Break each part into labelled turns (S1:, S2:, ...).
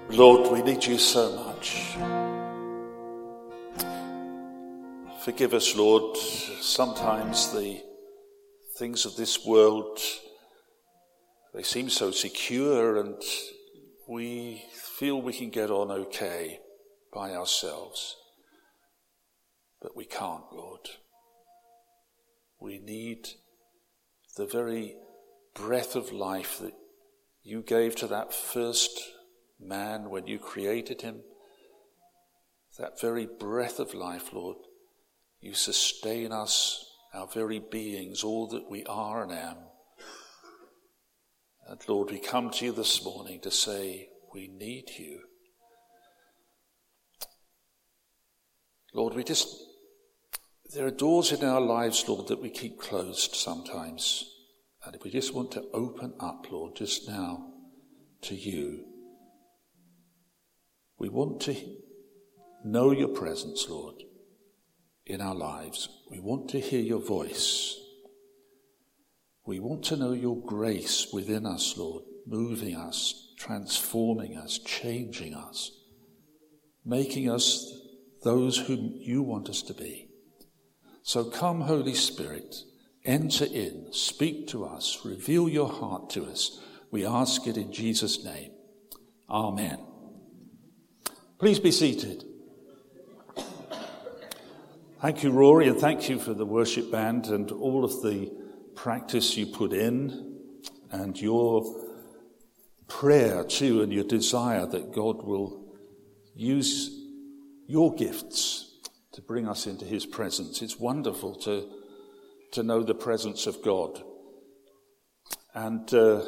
S1: Lord, we need you so much. Forgive us, Lord, sometimes the things of this world, they seem so secure and we feel we can get on okay by ourselves. But we can't, Lord. We need the very breath of life that you gave to that first man when you created him. That very breath of life, Lord, you sustain us, our very beings, all that we are and am. And Lord, we come to you this morning to say we need you. Lord, there are doors in our lives, Lord, that we keep closed sometimes. And we just want to open up, Lord, just now to you. We want to know your presence, Lord, in our lives. We want to hear your voice. We want to know your grace within us, Lord, moving us, transforming us, changing us, making us those whom you want us to be. So come, Holy Spirit, enter in, speak to us, reveal your heart to us. We ask it in Jesus' name. Amen. Please be seated. Thank you, Rory, and thank you for the worship band and all of the practice you put in and your prayer too and your desire that God will use your gifts to bring us into his presence. It's wonderful to know the presence of God. And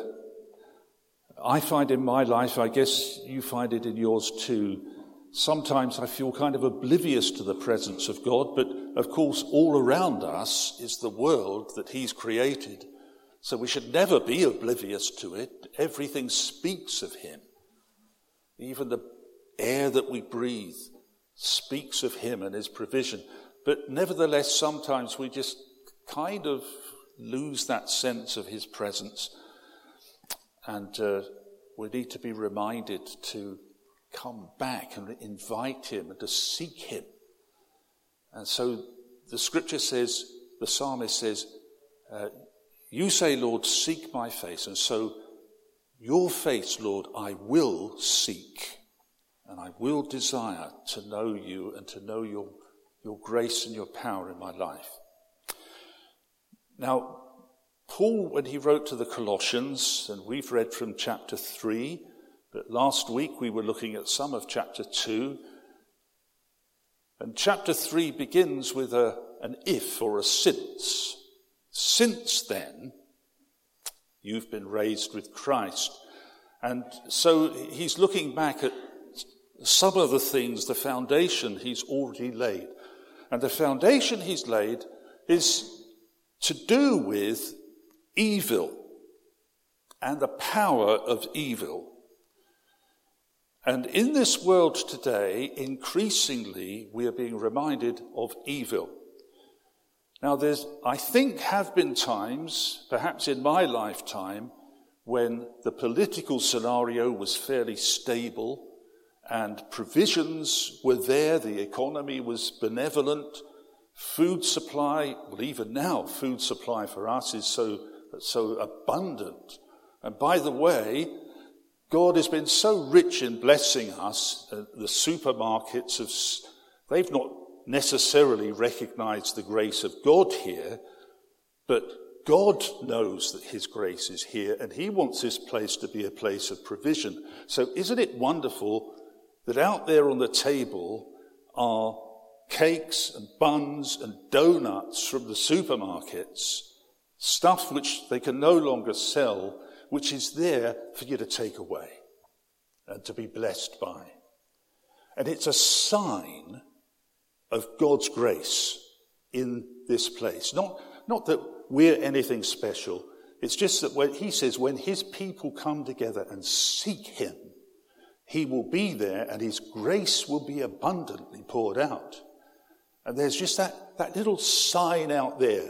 S1: I find in my life, I guess you find it in yours too, sometimes I feel kind of oblivious to the presence of God, but of course all around us is the world that he's created. So we should never be oblivious to it. Everything speaks of him. Even the air that we breathe speaks of him and his provision. But nevertheless, sometimes we just kind of lose that sense of his presence. And we need to be reminded to come back and invite him and to seek him. And so the scripture says, the psalmist says, you say, Lord, seek my face. And so your face, Lord, I will seek. And I will desire to know you and to know your grace and your power in my life. Now, Paul, when he wrote to the Colossians, and we've read from chapter 3, but last week we were looking at some of chapter 2, and chapter 3 begins with an if or a since. Since then, you've been raised with Christ. And so he's looking back at some of the things, the foundation he's already laid. And the foundation he's laid is to do with evil and the power of evil. And in this world today, increasingly, we are being reminded of evil. Now, I think, have been times, perhaps in my lifetime, when the political scenario was fairly stable and provisions were there, the economy was benevolent, food supply, well, even now, food supply for us is so abundant. And by the way, God has been so rich in blessing us. The supermarkets they've not necessarily recognized the grace of God here, but God knows that his grace is here, and he wants this place to be a place of provision. So isn't it wonderful that out there on the table are cakes and buns and donuts from the supermarkets, stuff which they can no longer sell, which is there for you to take away and to be blessed by. And it's a sign of God's grace in this place. Not that we're anything special. It's just that when he says when his people come together and seek him, he will be there and his grace will be abundantly poured out. And there's just that little sign out there.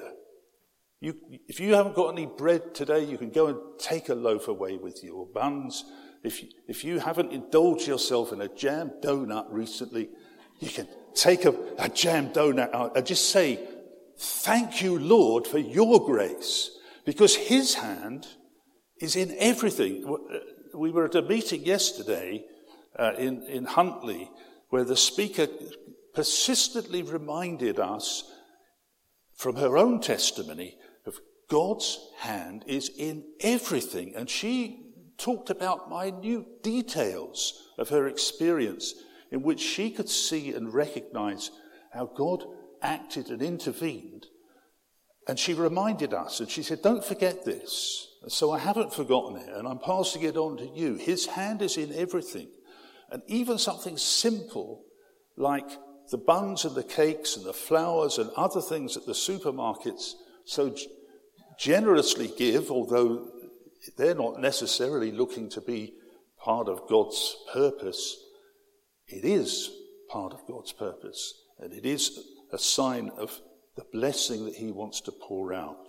S1: If you haven't got any bread today, you can go and take a loaf away with you, or buns. If you haven't indulged yourself in a jam donut recently, you can take a jam donut out and just say, thank you, Lord, for your grace, because his hand is in everything. We were at a meeting yesterday in Huntley where the speaker persistently reminded us from her own testimony of God's hand is in everything. And she talked about minute details of her experience in which she could see and recognize how God acted and intervened. And she reminded us, and she said, don't forget this. And so I haven't forgotten it, and I'm passing it on to you. His hand is in everything. And even something simple like the buns and the cakes and the flowers and other things that the supermarkets so generously give, although they're not necessarily looking to be part of God's purpose, it is part of God's purpose. And it is a sign of the blessing that he wants to pour out.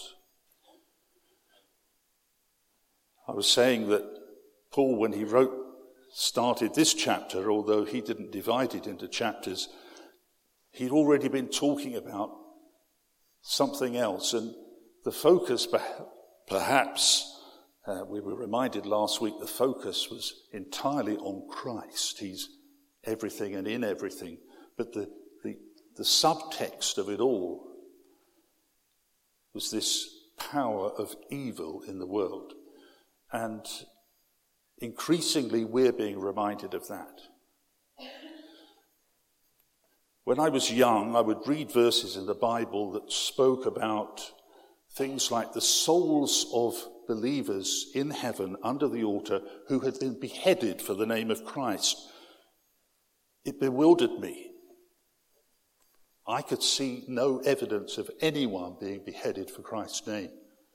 S1: I was saying that Paul, when he started this chapter, although he didn't divide it into chapters, he'd already been talking about something else. And the focus, perhaps, we were reminded last week, the focus was entirely on Christ. He's everything and in everything. But the subtext of it all was this power of evil in the world. And increasingly we're being reminded of that. When I was young, I would read verses in the Bible that spoke about things like the souls of believers in heaven under the altar who had been beheaded for the name of Christ. It bewildered me. I could see no evidence of anyone being beheaded for Christ's name.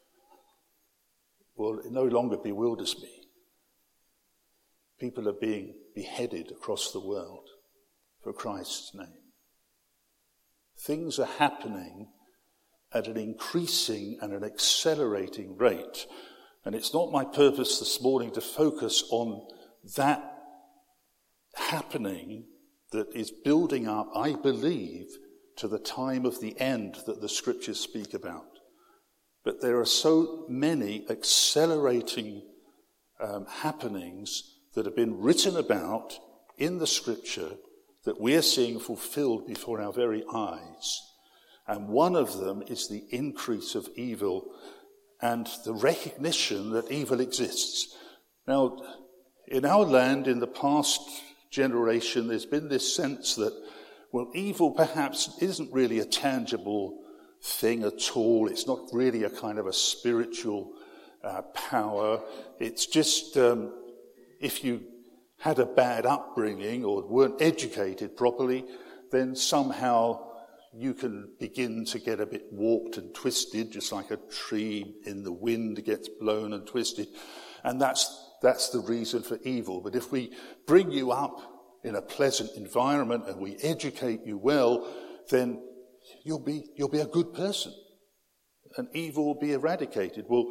S1: Well, it no longer bewilders me. People are being beheaded across the world for Christ's name. Things are happening at an increasing and an accelerating rate. And it's not my purpose this morning to focus on that happening that is building up, I believe, to the time of the end that the scriptures speak about. But there are so many accelerating happenings that have been written about in the scripture that we're seeing fulfilled before our very eyes. And one of them is the increase of evil and the recognition that evil exists. Now, in our land, in the past generation, there's been this sense that, well, evil perhaps isn't really a tangible thing at all. It's not really a kind of a spiritual power. It's just if you had a bad upbringing or weren't educated properly, then somehow you can begin to get a bit warped and twisted, just like a tree in the wind gets blown and twisted. And that's the reason for evil. But if we bring you up in a pleasant environment and we educate you well, then you'll be a good person. And evil will be eradicated. Well,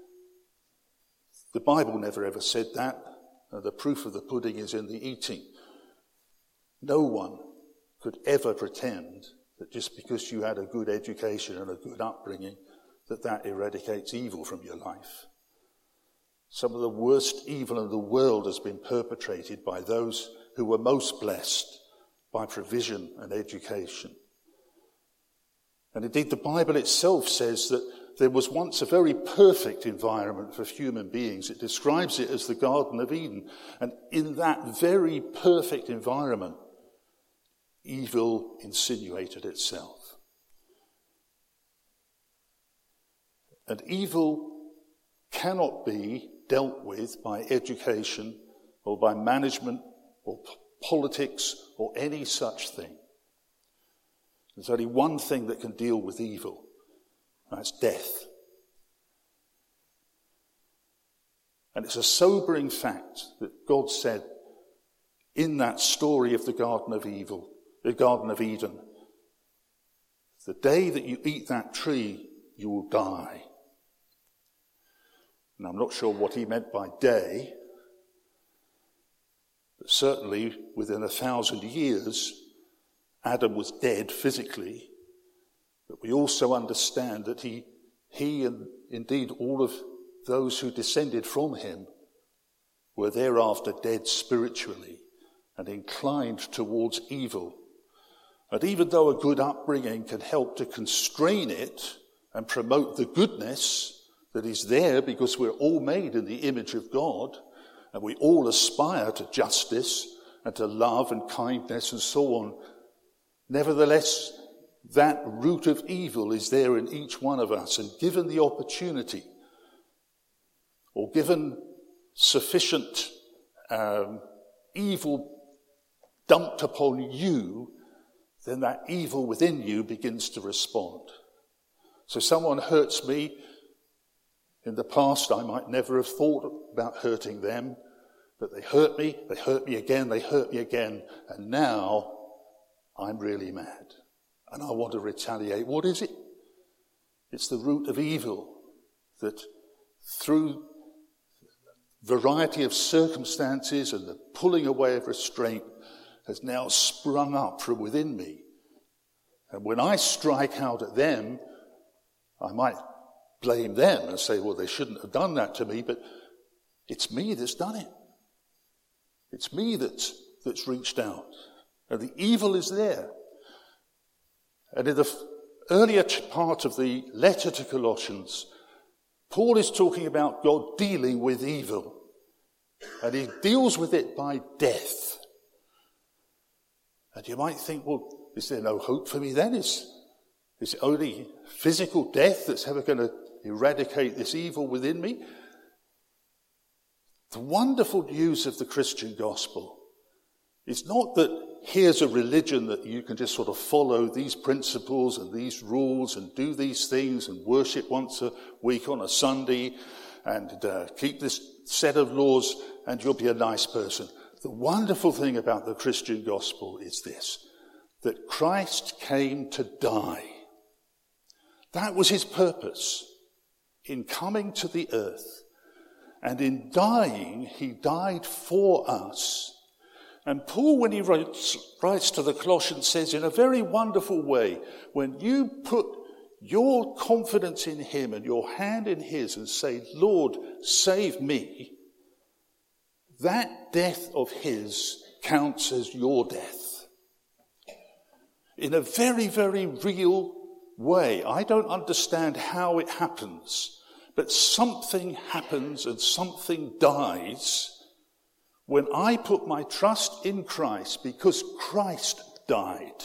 S1: the Bible never ever said that. The proof of the pudding is in the eating. No one could ever pretend that just because you had a good education and a good upbringing, that eradicates evil from your life. Some of the worst evil in the world has been perpetrated by those who were most blessed by provision and education. And indeed, the Bible itself says that there was once a very perfect environment for human beings. It describes it as the Garden of Eden. And in that very perfect environment, evil insinuated itself. And evil cannot be dealt with by education or by management or politics or any such thing. There's only one thing that can deal with evil, and that's death. And it's a sobering fact that God said in that story of the Garden of Eden, the day that you eat that tree, you will die. And I'm not sure what he meant by day, that certainly within 1,000 years, Adam was dead physically, but we also understand that he and indeed all of those who descended from him were thereafter dead spiritually and inclined towards evil. And even though a good upbringing can help to constrain it and promote the goodness that is there, because we're all made in the image of God and we all aspire to justice and to love and kindness and so on, nevertheless, that root of evil is there in each one of us, and given the opportunity or given sufficient evil dumped upon you, then that evil within you begins to respond. So someone hurts me. In the past, I might never have thought about hurting them, but they hurt me again, and now I'm really mad. And I want to retaliate. What is it? It's the root of evil that through variety of circumstances and the pulling away of restraint has now sprung up from within me. And when I strike out at them, I might blame them and say, well, they shouldn't have done that to me, but it's me that's done it. It's me that's reached out. And the evil is there. And in the earlier part of the letter to Colossians, Paul is talking about God dealing with evil. And he deals with it by death. And you might think, well, is there no hope for me then? Is it only physical death that's ever going to eradicate this evil within me? The wonderful news of the Christian gospel is not that here's a religion that you can just sort of follow these principles and these rules and do these things and worship once a week on a Sunday and keep this set of laws and you'll be a nice person. The wonderful thing about the Christian gospel is this, that Christ came to die. That was his purpose in coming to the earth. And in dying, he died for us. And Paul, when he writes to the Colossians, says in a very wonderful way, when you put your confidence in him and your hand in his and say, Lord, save me, that death of his counts as your death. In a very, very real way. I don't understand how it happens, but something happens and something dies when I put my trust in Christ because Christ died.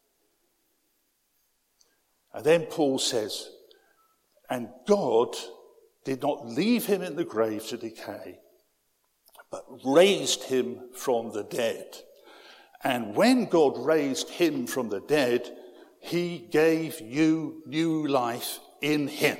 S1: And then Paul says, and God did not leave him in the grave to decay, but raised him from the dead. And when God raised him from the dead, he gave you new life in him.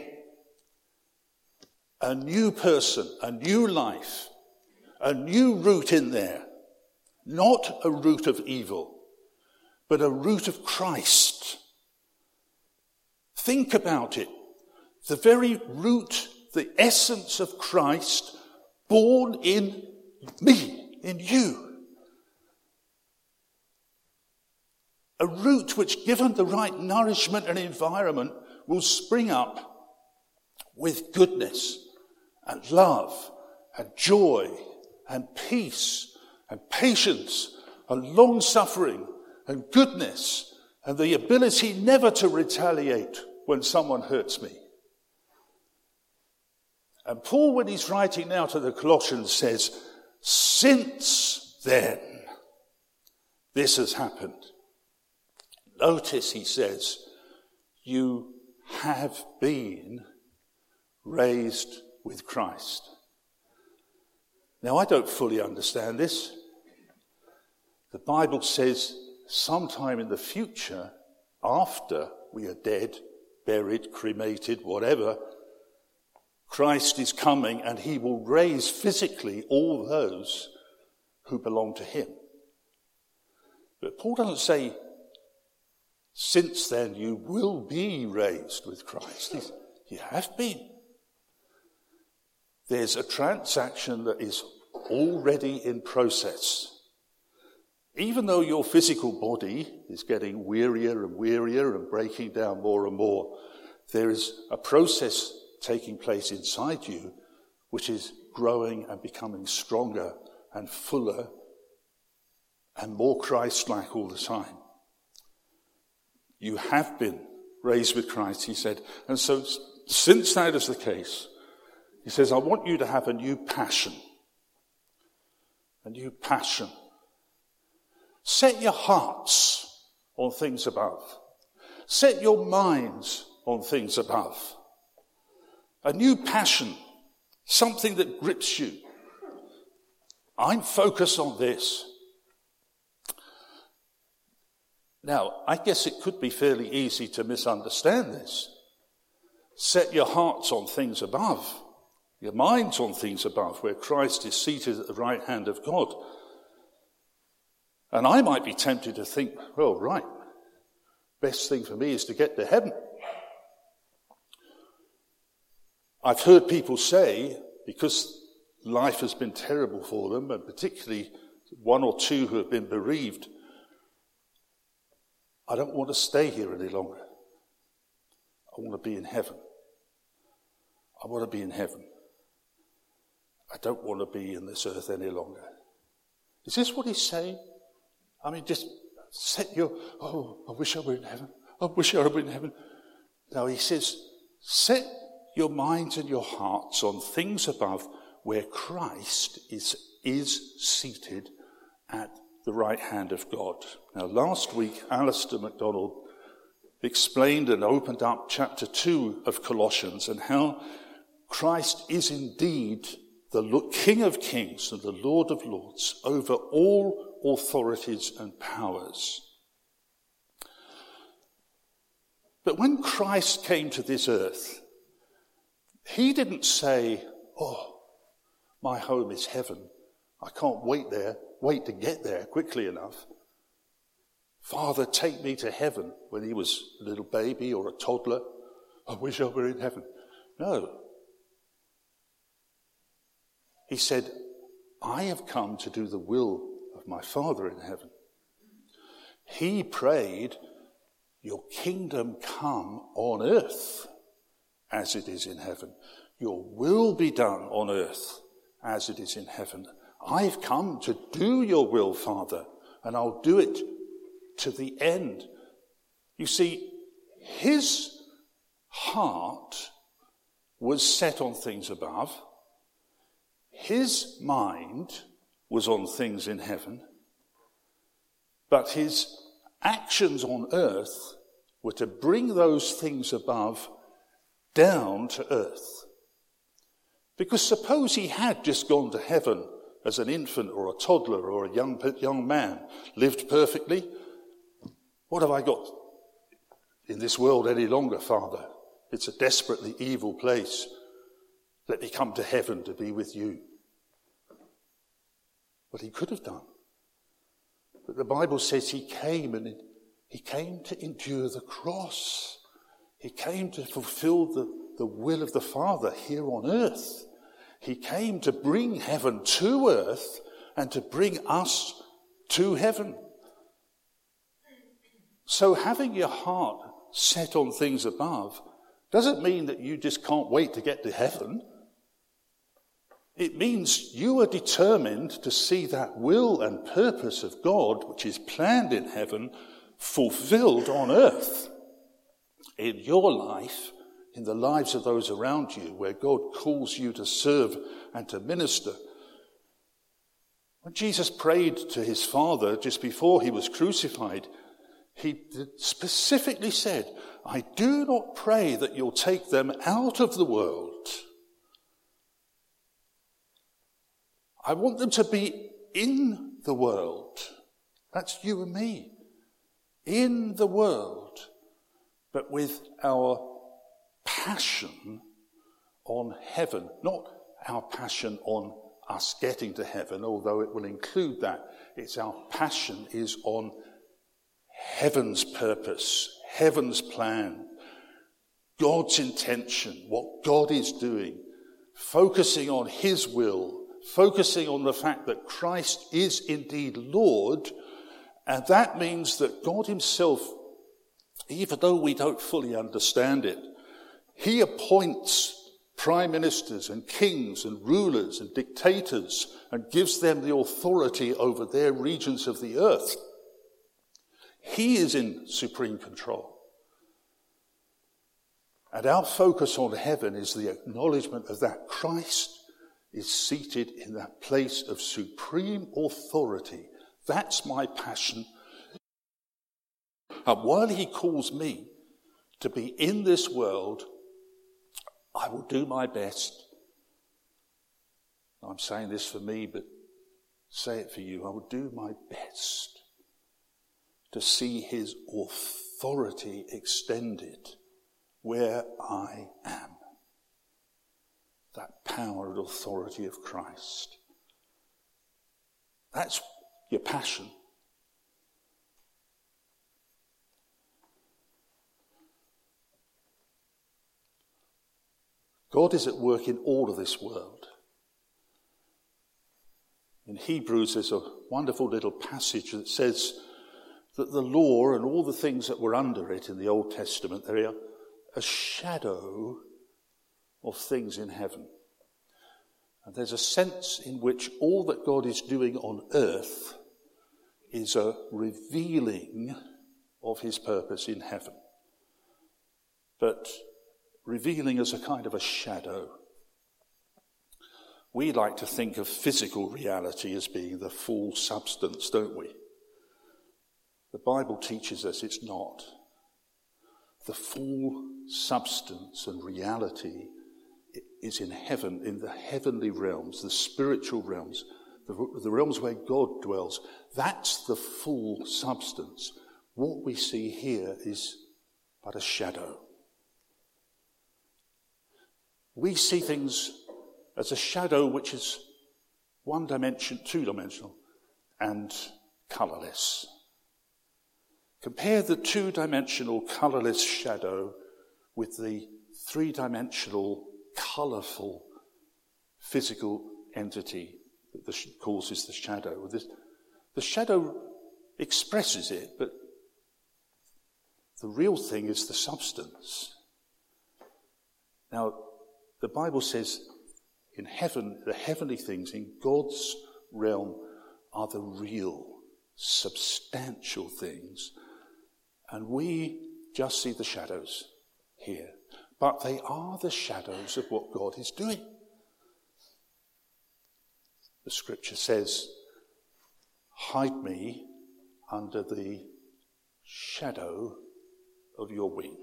S1: A new person, a new life, a new root in there. Not a root of evil, but a root of Christ. Think about it. The very root, the essence of Christ, born in me, in you. A root which, given the right nourishment and environment, will spring up with goodness and love and joy and peace and patience and long-suffering and goodness and the ability never to retaliate when someone hurts me. And Paul, when he's writing now to the Colossians, says, since then, this has happened. Notice, he says, you have been raised with Christ. Now, I don't fully understand this. The Bible says sometime in the future, after we are dead, buried, cremated, whatever, Christ is coming and he will raise physically all those who belong to him. But Paul doesn't say, since then you will be raised with Christ. You have been. There's a transaction that is already in process. Even though your physical body is getting wearier and wearier and breaking down more and more, there is a process taking place inside you which is growing and becoming stronger and fuller and more Christ-like all the time. You have been raised with Christ, he said. And so since that is the case, he says, I want you to have a new passion. A new passion. Set your hearts on things above. Set your minds on things above. A new passion, something that grips you. I'm focused on this. Now, I guess it could be fairly easy to misunderstand this. Set your hearts on things above, your minds on things above, where Christ is seated at the right hand of God. And I might be tempted to think, well, right, best thing for me is to get to heaven. I've heard people say, because life has been terrible for them, and particularly one or two who have been bereaved, I don't want to stay here any longer. I want to be in heaven. I want to be in heaven. I don't want to be in this earth any longer. Is this what he's saying? I mean, just set your, I wish I were in heaven. I wish I were in heaven. No, he says, set your minds and your hearts on things above where Christ is seated at the right hand of God. Now, last week, Alistair MacDonald explained and opened up chapter 2 of Colossians and how Christ is indeed the King of Kings and the Lord of Lords over all authorities and powers. But when Christ came to this earth, he didn't say, oh, my home is heaven. I can't wait to get there quickly enough. Father, take me to heaven, when he was a little baby or a toddler. I wish I were in heaven. No. He said, I have come to do the will of my Father in heaven. He prayed, your kingdom come on earth as it is in heaven. Your will be done on earth as it is in heaven. I've come to do your will, Father, and I'll do it to the end. You see, his heart was set on things above. His mind was on things in heaven. But his actions on earth were to bring those things above down to earth. Because suppose he had just gone to heaven as an infant or a toddler or a young man, lived perfectly. What have I got in this world any longer, Father? It's a desperately evil place. Let me come to heaven to be with you. What he could have done. But the Bible says he came to endure the cross. He came to fulfill the will of the Father here on earth. He came to bring heaven to earth and to bring us to heaven. So having your heart set on things above doesn't mean that you just can't wait to get to heaven. It means you are determined to see that will and purpose of God, which is planned in heaven, fulfilled on earth. In your life, in the lives of those around you, where God calls you to serve and to minister. When Jesus prayed to his Father just before he was crucified, he specifically said, I do not pray that you'll take them out of the world. I want them to be in the world. That's you and me. In the world. But with our passion on heaven. Not our passion on us getting to heaven, although it will include that. It's our passion is on heaven's purpose, heaven's plan, God's intention, what God is doing, focusing on his will, focusing on the fact that Christ is indeed Lord, And that means that God himself, even though we don't fully understand it, he appoints prime ministers and kings and rulers and dictators and gives them the authority over their regions of the earth. He is in supreme control. And our focus on heaven is the acknowledgement of that Christ is seated in that place of supreme authority. That's my passion. And while he calls me to be in this world, I will do my best. I'm saying this for me, but say it for you. I will do my best to see his authority extended where I am. That power and authority of Christ. That's your passion. God is at work in all of this world. In Hebrews, there's a wonderful little passage that says that the law and all the things that were under it in the Old Testament, they are a shadow of things in heaven. And there's a sense in which all that God is doing on earth is a revealing of his purpose in heaven. But revealing as a kind of a shadow. We like to think of physical reality as being the full substance, don't we? The Bible teaches us it's not. The full substance and reality is in heaven, in the heavenly realms, the spiritual realms, the realms where God dwells. That's the full substance. What we see here is but a shadow. We see things as a shadow which is two-dimensional, and colourless. Compare the two-dimensional colourless shadow with the three-dimensional colourful physical entity that causes the shadow. The shadow expresses it, but the real thing is the substance. Now, the Bible says in heaven, the heavenly things in God's realm are the real, substantial things. And we just see the shadows here. But they are the shadows of what God is doing. The scripture says, hide me under the shadow of your wing.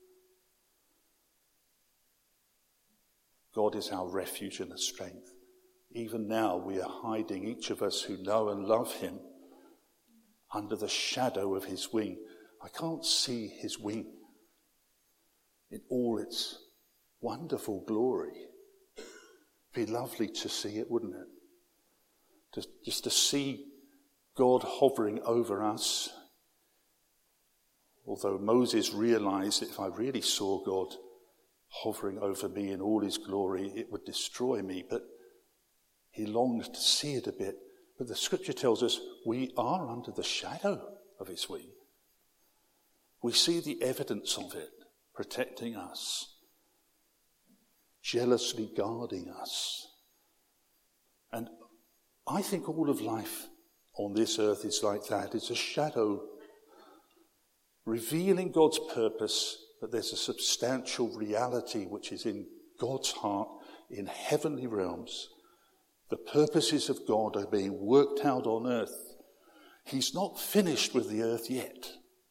S1: God is our refuge and a strength. Even now we are hiding, each of us who know and love him, under the shadow of his wing. I can't see his wing in all its wonderful glory. It'd be lovely to see it, wouldn't it? Just to see God hovering over us. Although Moses realized that if I really saw God hovering over me in all his glory, it would destroy me. But he longed to see it a bit. But the scripture tells us we are under the shadow of his wing. We see the evidence of it, protecting us, jealously guarding us. And I think all of life on this earth is like that. It's a shadow revealing God's purpose, that there's a substantial reality which is in God's heart, in heavenly realms. The purposes of God are being worked out on earth. He's not finished with the earth yet.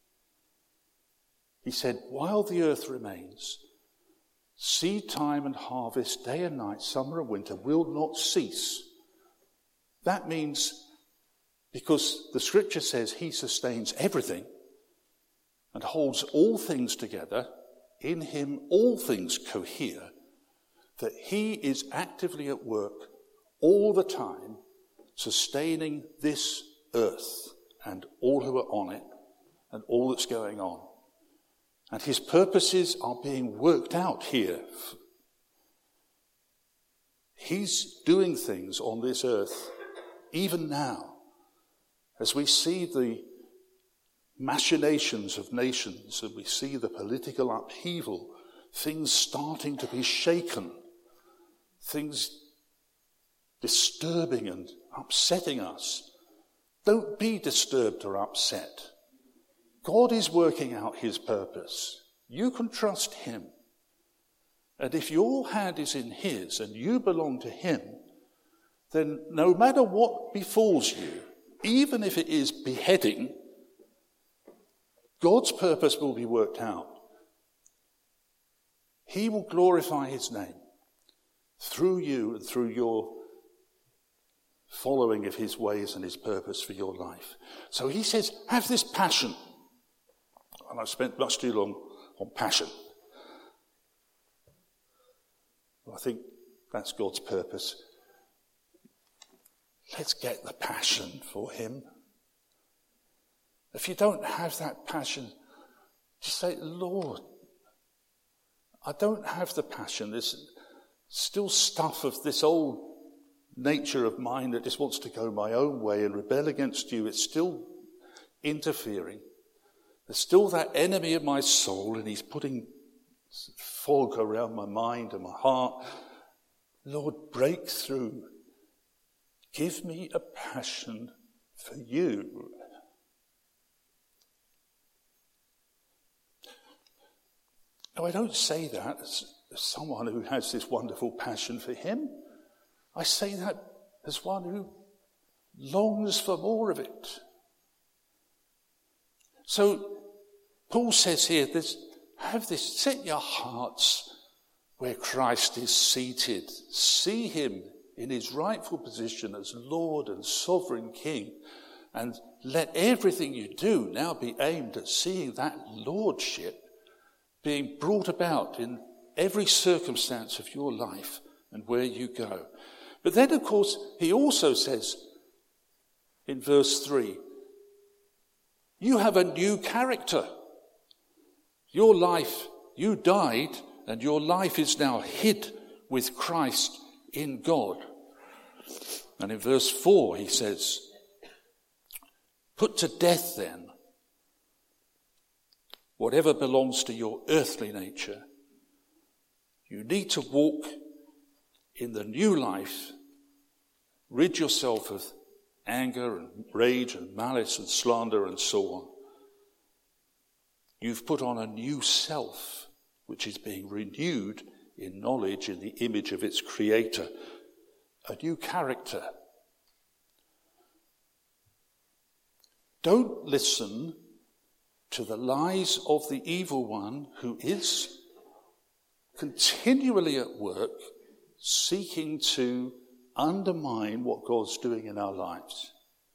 S1: He said, while the earth remains, seed time and harvest, day and night, summer and winter will not cease. That means, because the scripture says he sustains everything and holds all things together, in him all things cohere, that he is actively at work all the time, sustaining this earth and all who are on it and all that's going on. And his purposes are being worked out here. He's doing things on this earth, even now, as we see the machinations of nations, and we see the political upheaval, things starting to be shaken, things disturbing and upsetting us. Don't be disturbed or upset. God is working out his purpose. You can trust him. And if your hand is in his and you belong to him, then no matter what befalls you, even if it is beheading, God's purpose will be worked out. He will glorify his name through you and through your following of his ways and his purpose for your life. So he says, have this passion. And I've spent much too long on passion. I think that's God's purpose. Let's get the passion for him. If you don't have that passion, just say, Lord, I don't have the passion. There's still stuff of this old nature of mine that just wants to go my own way and rebel against you. It's still interfering. There's still that enemy of my soul, and he's putting fog around my mind and my heart. Lord, break through. Give me a passion for you. No, I don't say that as someone who has this wonderful passion for him. I say that as one who longs for more of it. So Paul says here, set your hearts where Christ is seated. See him in his rightful position as Lord and sovereign King. And let everything you do now be aimed at seeing that lordship being brought about in every circumstance of your life and where you go. But then, of course, he also says in verse 3, you have a new character. Your life, you died, and your life is now hid with Christ in God. And in verse 4 he says, put to death then whatever belongs to your earthly nature. You need to walk in the new life. Rid yourself of anger and rage and malice and slander and so on. You've put on a new self, which is being renewed in knowledge in the image of its creator. A new character. Don't listen to the lies of the evil one who is continually at work seeking to undermine what God's doing in our lives.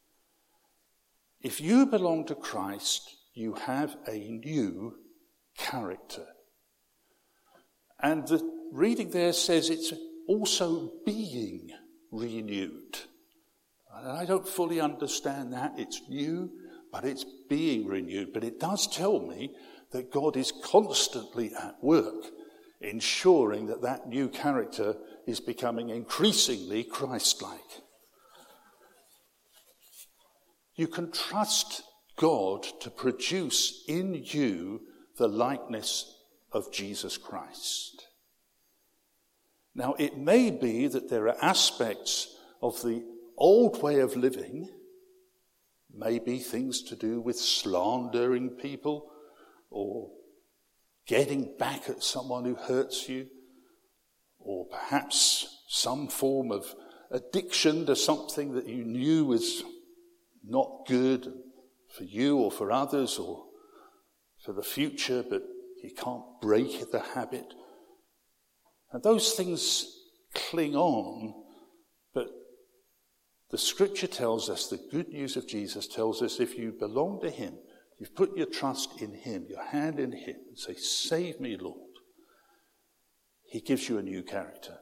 S1: If you belong to Christ, you have a new character. And the reading there says it's also being renewed. And I don't fully understand that. It's new, but it's being renewed. But it does tell me that God is constantly at work ensuring that that new character is becoming increasingly Christ-like. You can trust God to produce in you the likeness of Jesus Christ. Now, it may be that there are aspects of the old way of living, maybe things to do with slandering people or getting back at someone who hurts you, or perhaps some form of addiction to something that you knew was not good for you or for others or for the future, but you can't break the habit. And those things cling on, but the scripture tells us, the good news of Jesus tells us, if you belong to him, you've put your trust in him, your hand in him, and say, save me, Lord. He gives you a new character.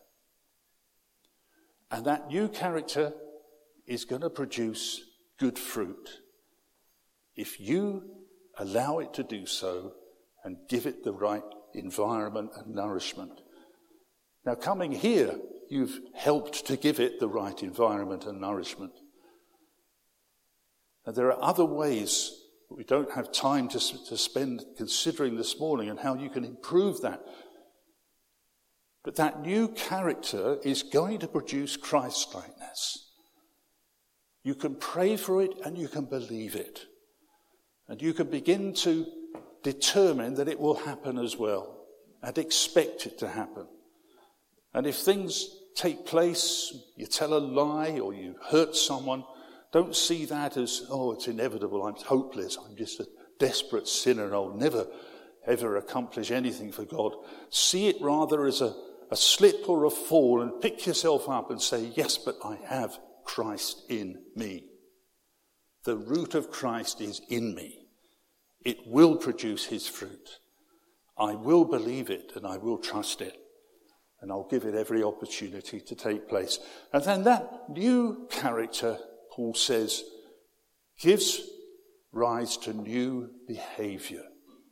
S1: And that new character is going to produce good fruit if you allow it to do so and give it the right environment and nourishment. Now, coming here, you've helped to give it the right environment and nourishment. And there are other ways But we don't have time to spend considering this morning and how you can improve that. But that new character is going to produce Christ-likeness. You can pray for it and you can believe it. And you can begin to determine that it will happen as well and expect it to happen. And if things take place, you tell a lie or you hurt someone, don't see that as, oh, it's inevitable, I'm hopeless, I'm just a desperate sinner and I'll never, ever accomplish anything for God. See it rather as a slip or a fall and pick yourself up and say, yes, but I have Christ in me. The root of Christ is in me. It will produce his fruit. I will believe it and I will trust it. And I'll give it every opportunity to take place. And then that new character, Paul says, gives rise to new behavior.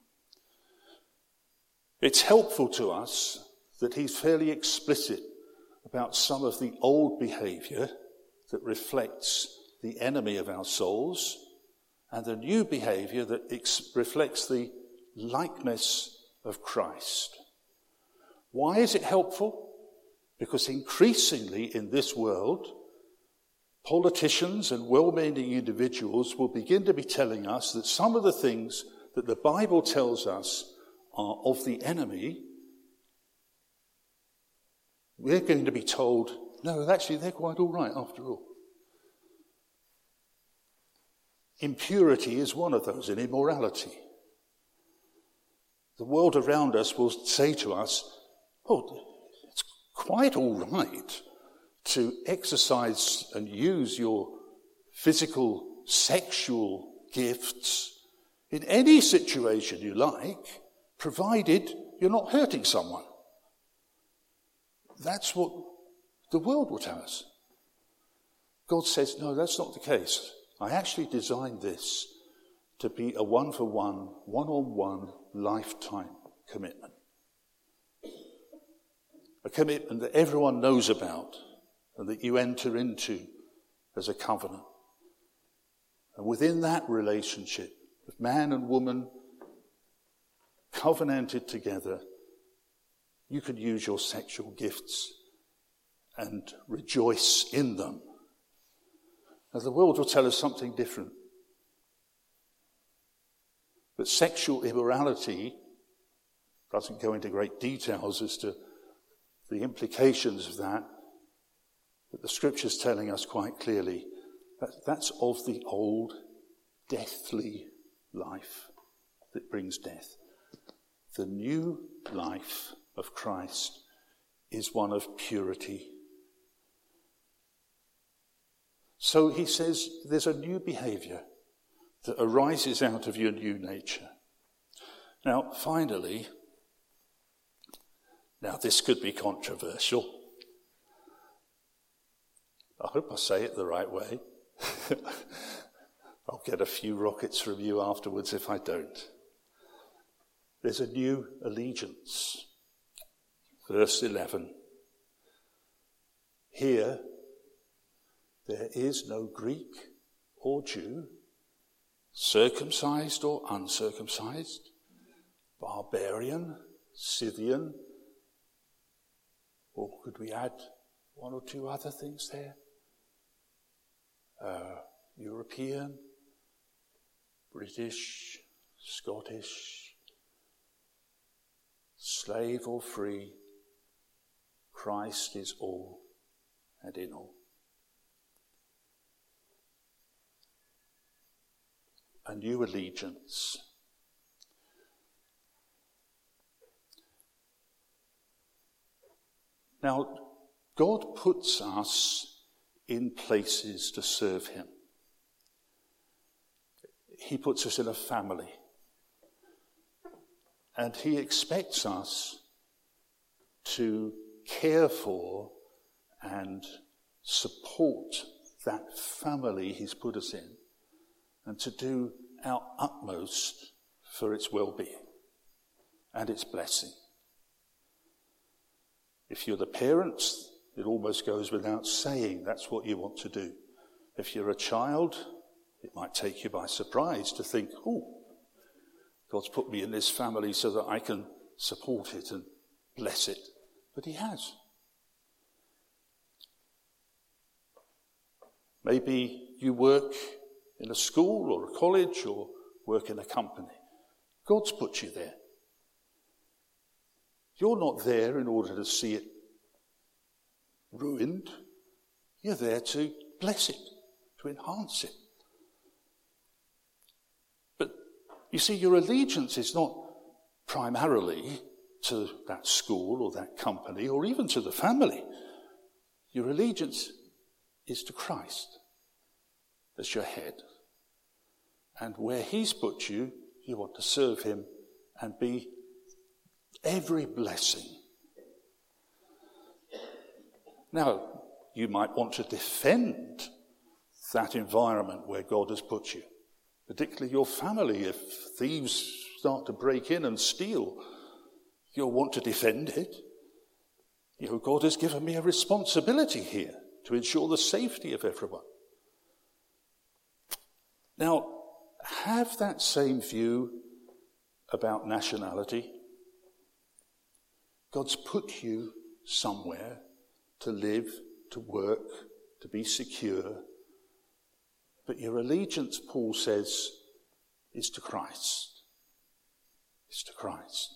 S1: It's helpful to us that he's fairly explicit about some of the old behavior that reflects the enemy of our souls and the new behavior that reflects the likeness of Christ. Why is it helpful? Because increasingly in this world, politicians and well-meaning individuals will begin to be telling us that some of the things that the Bible tells us are of the enemy, we're going to be told, no, actually they're quite all right after all. Impurity is one of those, and immorality. The world around us will say to us, oh, it's quite all right to exercise and use your physical, sexual gifts in any situation you like, provided you're not hurting someone. That's what the world will tell us. God says, no, that's not the case. I actually designed this to be a one-for-one, one-on-one lifetime commitment. A commitment that everyone knows about and that you enter into as a covenant. And within that relationship of man and woman covenanted together, you can use your sexual gifts and rejoice in them. Now, the world will tell us something different. But sexual immorality doesn't go into great details as to the implications of that. But the Scripture's telling us quite clearly that that's of the old, deathly life that brings death. The new life of Christ is one of purity. So he says there's a new behavior that arises out of your new nature. Now, finally, this could be controversial. I hope I say it the right way. I'll get a few rockets from you afterwards if I don't. There's a new allegiance. Verse 11. Here, there is no Greek or Jew, circumcised or uncircumcised, barbarian, Scythian, or could we add one or two other things there? European, British, Scottish, slave or free, Christ is all and in all. A new allegiance. Now, God puts us in places to serve him. He puts us in a family. And he expects us to care for and support that family he's put us in, and to do our utmost for its well-being and its blessing. If you're the parents, it almost goes without saying that's what you want to do. If you're a child It might take you by surprise to think, oh, God's put me in this family so that I can support it and bless it. But he has. Maybe you work in a school or a college or work in a company. God's put you there. You're not there in order to see it ruined. You're there to bless it, to enhance it. But you see, your allegiance is not primarily to that school or that company or even to the family. Your allegiance is to Christ as your head. And where he's put you, you want to serve him and be every blessing. Now, you might want to defend that environment where God has put you, particularly your family. If thieves start to break in and steal, you'll want to defend it. You know, God has given me a responsibility here to ensure the safety of everyone. Now, have that same view about nationality. God's put you somewhere to live, to work, to be secure. But your allegiance, Paul says, is to Christ. It's to Christ.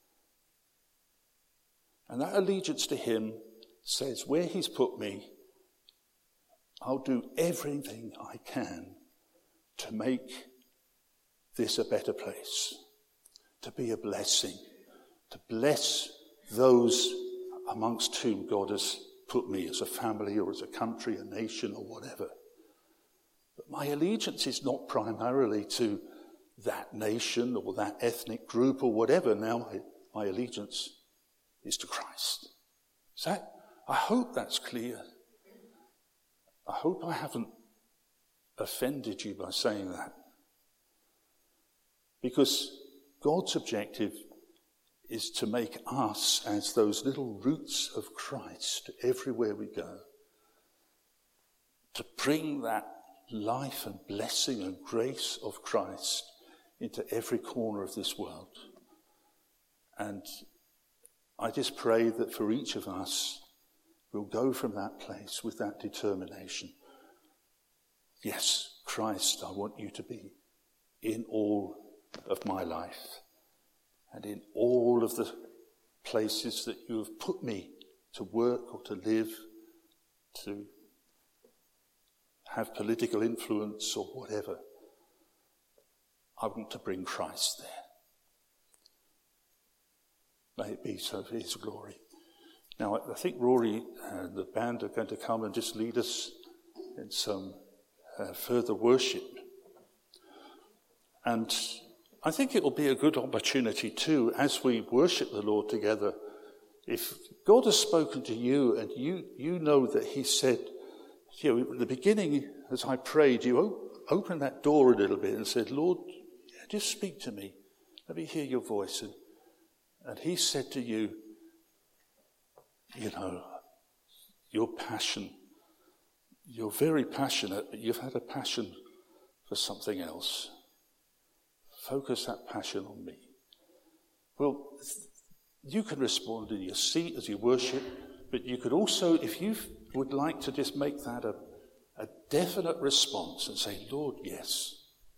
S1: And that allegiance to him says, where he's put me, I'll do everything I can to make this a better place, to be a blessing, to bless those amongst whom God has put me as a family or as a country, a nation or whatever. But my allegiance is not primarily to that nation or that ethnic group or whatever. Now my allegiance is to Christ. I hope that's clear. I hope I haven't offended you by saying that. Because God's objective is to make us as those little roots of Christ everywhere we go. To bring that life and blessing and grace of Christ into every corner of this world. And I just pray that for each of us, we'll go from that place with that determination. Yes, Christ, I want you to be in all of my life and in all of the places that you have put me to work or to live, to have political influence or whatever. I want to bring Christ there. May it be so for his glory. Now, I think Rory and the band are going to come and just lead us in some further worship. And I think it will be a good opportunity too, as we worship the Lord together. If God has spoken to you and you know that he said, you know, at the beginning, as I prayed, you opened that door a little bit and said, Lord, just speak to me. Let me hear your voice. And he said to you, you know, your passion, you're very passionate, but you've had a passion for something else. Focus that passion on me. Well, you can respond in your seat as you worship, but you could also, if you would like to just make that a definite response and say, Lord, yes,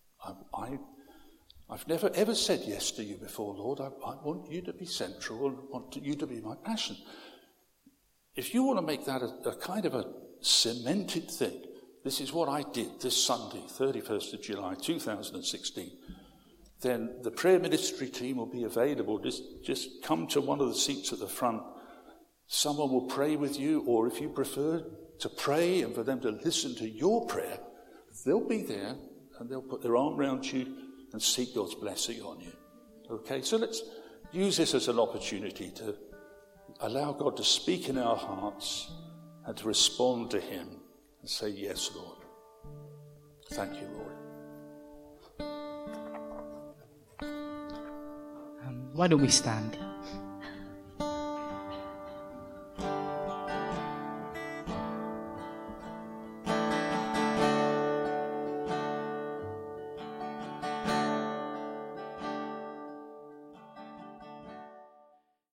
S1: I've never ever said yes to you before, Lord. I want you to be central and want you to be my passion. If you want to make that a kind of a cemented thing, this is what I did this Sunday, 31st of July, 2016, then the prayer ministry team will be available. Just come to one of the seats at the front. Someone will pray with you, or if you prefer to pray and for them to listen to your prayer, they'll be there and they'll put their arm around you and seek God's blessing on you. Okay, so let's use this as an opportunity to allow God to speak in our hearts and to respond to him and say, yes, Lord. Thank you, Lord.
S2: Why don't we stand?